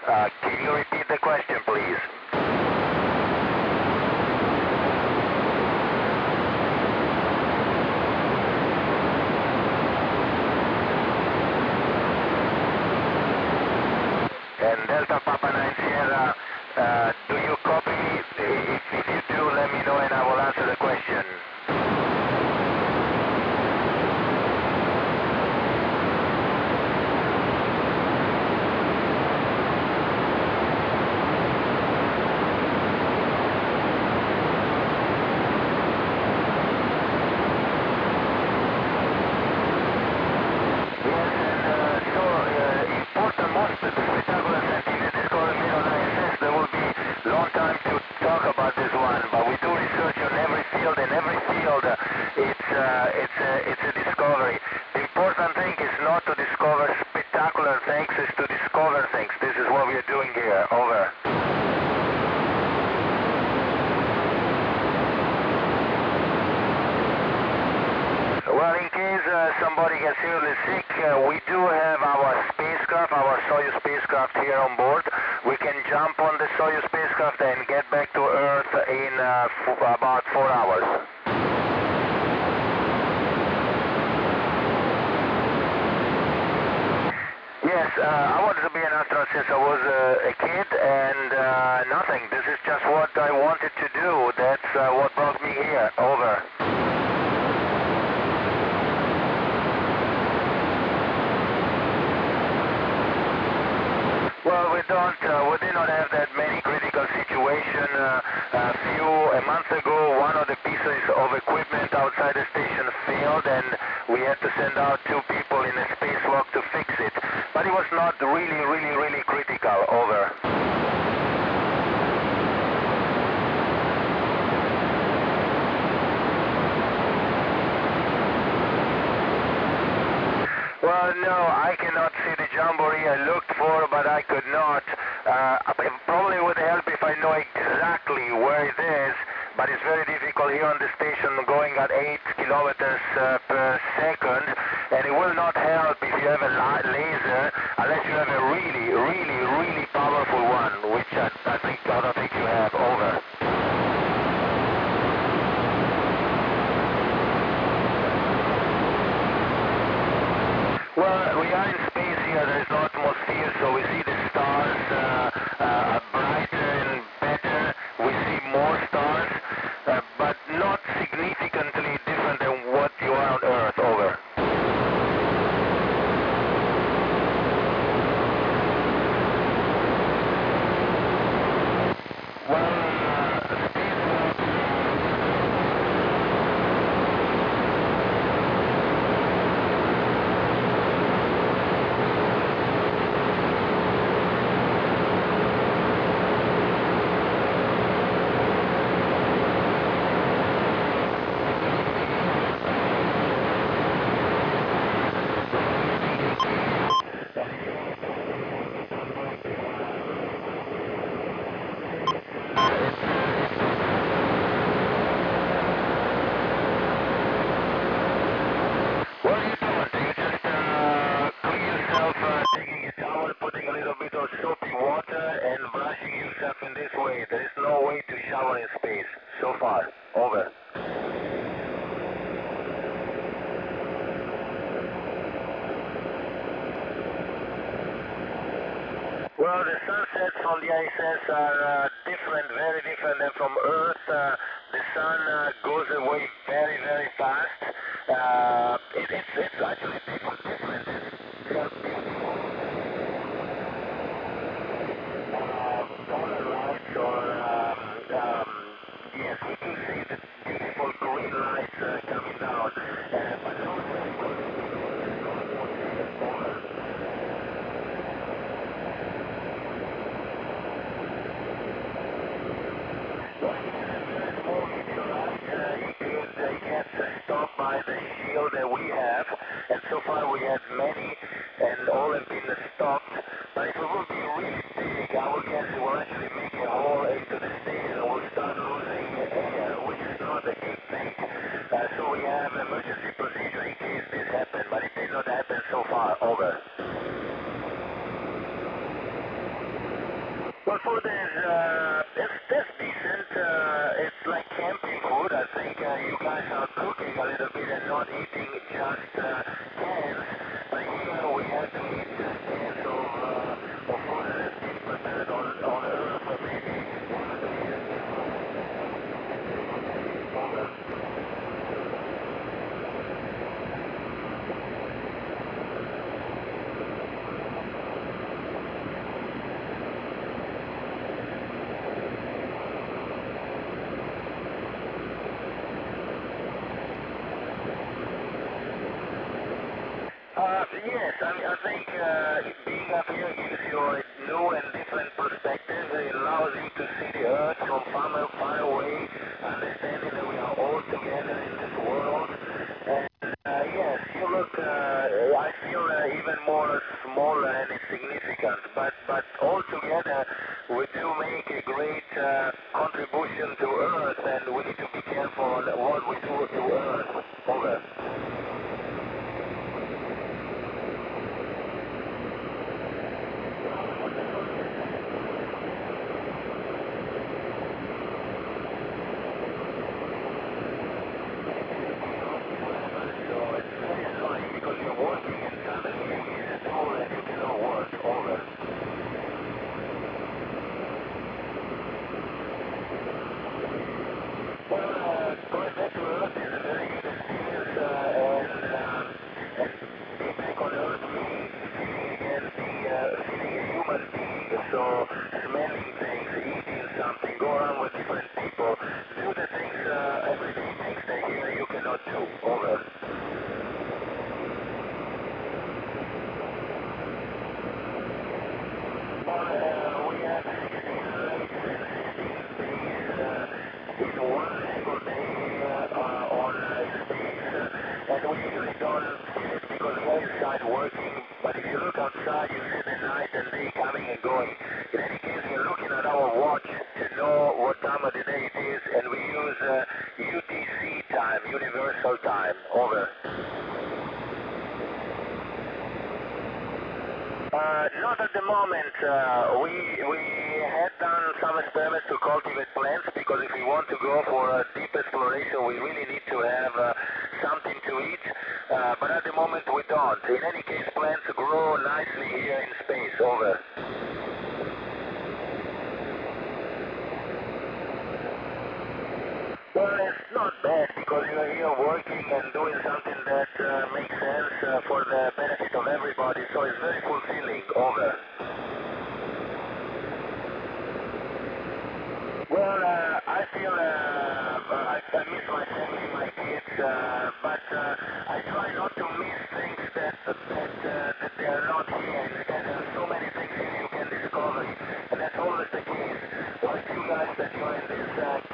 Can you repeat the question, please? And Delta Papa 9 Sierra, do you copy me? If you do, let me know and I will answer the question. It's a discovery. The important thing is not to discover spectacular things, is to discover things. This is what we are doing here. Over. Well, in case somebody gets seriously sick, we do have our spacecraft, our Soyuz spacecraft here on board. We can jump on the Soyuz spacecraft and get back to Earth in about 4 hours. Yes, I wanted to be an astronaut since I was a kid, and nothing. This is just what I wanted to do. That's what brought me here. Over. Well, we did not have that many critical situations. A month ago, one of the pieces of equipment outside the station failed, and we had to send out 2 people in a spacewalk to fix it. But it was not really critical. Over. Well, no, I cannot see the Jamboree I looked for, but I could not. It probably would help if I know exactly where it is, but it's very difficult here on the station going at 8 kilometers per second, and it will not help if you have a laser, unless you have a really powerful one, which I don't think you have. Over. Well, we are in space here, there is no atmosphere, so we see the stars brighter and better. We see more stars, but not significantly different than what you are on Earth. Over. What are you doing? Do you just clean yourself, taking a towel, putting a little bit of soapy water and brushing yourself in this way? There is no way to shower in space. So far. Over. Well, the sunsets from the ISS are different, very different than from Earth. The sun goes away very fast. It's actually different. They are beautiful. Polar lights or, yes, we do see the beautiful green lights coming down. But you can't stop by the shield that we have, and so far Well, food is, it's decent. It's like camping food. I think you guys are cooking a little bit and not eating just cans. But here we have to eat cans of food that is being prepared on Earth, or maybe one of the years before. Yes, I think being up here gives you a new and different perspective. It allows you to see the Earth from far away, understanding that we are all together in this world. And yes, you look, I feel even more smaller and insignificant, but all together we do make a great contribution to Earth, and we need to be careful what we do to Earth. Over. So smelling things, eating something, go around with different people, do the things, everyday things that here you cannot do. Over. Well, we have 16 lakes and 16 days in one single day on space, and we usually don't feel it because we're inside working, but if you look outside, you see the night and day coming and going. In any case, we're looking at our watch to know what time of the day it is, and we use UTC time, Universal Time. Over. Not at the moment. We had done some experiments to cultivate plants because if we want to go for a deep exploration, we really need to have something to eat. But at the moment we don't. In any case, plants grow nicely here in space. Over. Well, it's not bad because you're here working and doing something that makes sense for the benefit of everybody, so it's very fulfilling. Over. Well, I feel I miss my family, my kids, but I try not to miss things that they are not here. Instead, there are so many things you can discover, and that's always the case. Like you guys that join this